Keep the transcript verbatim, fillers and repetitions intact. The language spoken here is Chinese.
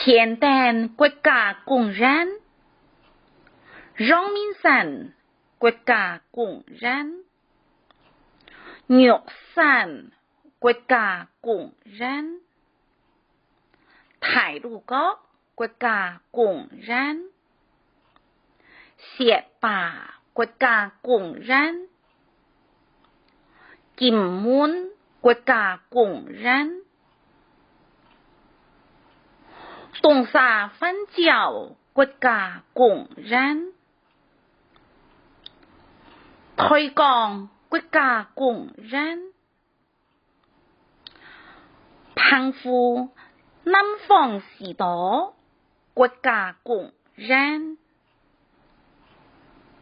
现代国家工人，让民生国家工人，玉山国家工人，太鲁阁国家工人，谢坝国家工人，金门国家工人，东沙分教国家工人，推广国家工人，澎湖南方士多国家工人。